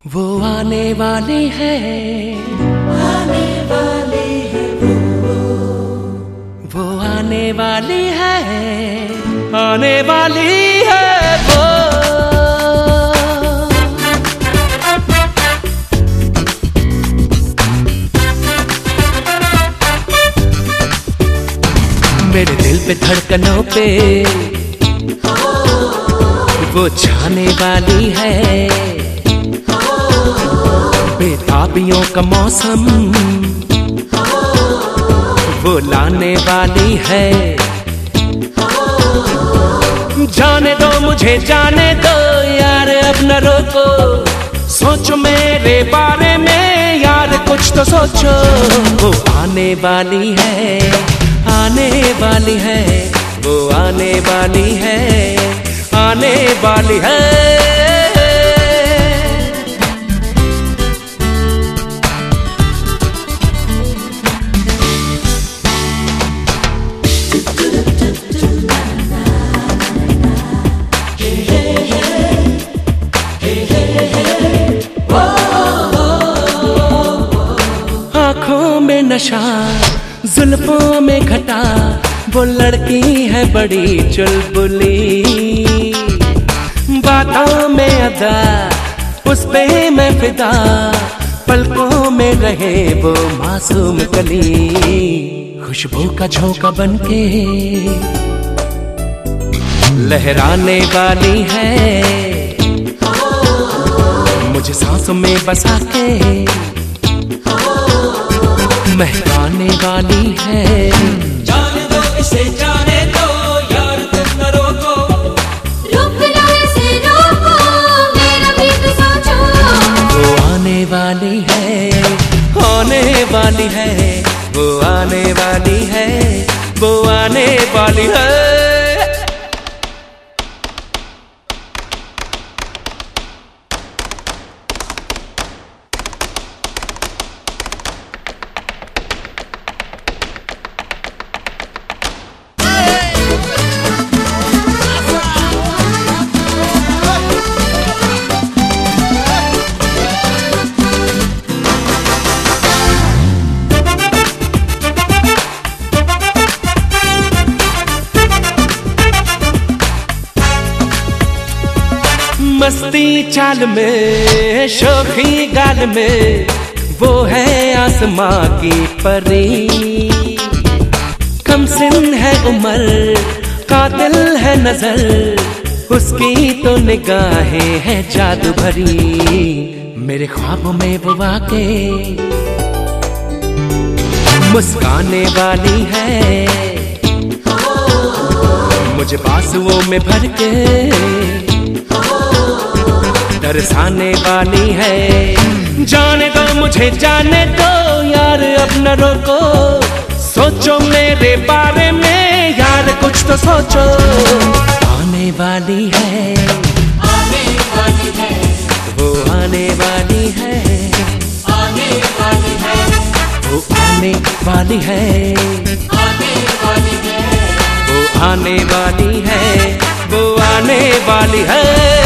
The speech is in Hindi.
वो आने वाली है, आने वाली है वो आने वाली है, आने वाली है वो। मेरे दिल पे धड़कनों पे वो छाने वाली है, बेताबियों का मौसम वो लाने वाली है। जाने दो मुझे जाने दो यार, अब न रोको, सोचो मेरे बारे में यार, कुछ तो सोचो। वो आने वाली है, आने वाली है, वो आने वाली है, आने वाली है। आँखों में नशा, जुल्फों में घटा, वो लड़की है बड़ी चुलबुली, बातों में अदा उस पे मैं फिदा, पलकों में रहे वो मासूम कली, खुशबू का झोंका बनके लहराने वाली है, मुझे सांसों में बसा के महकाने वाली है। जाने दो इसे जाने दो यार, तुम न रोको, रुक लो इसे रोको, मेरा भी तो सोचो। वो आने वाली है, आने वाली है, वो आने वाली है, वो आने वाली है। मस्ती चाल में, शोखी गाल में, वो है आसमां की परी, कमसिन है उम्र, कातिल है नजर, उसकी तो निगाहें हैं जादू भरी, मेरे ख्वाबों में वो आके मुस्काने वाली है, मुझे बाजुओं में भर के तरसाने वाली है। जाने दो मुझे जाने दो यार, अब न रोको, सोचो मेरे बारे में यार, कुछ तो सोचो। आने वाली है, आने वाली है, वो आने वाली है, आने वाली है, वो आने वाली है, आने वाली है, वो आने वाली है, वो आने वाली है।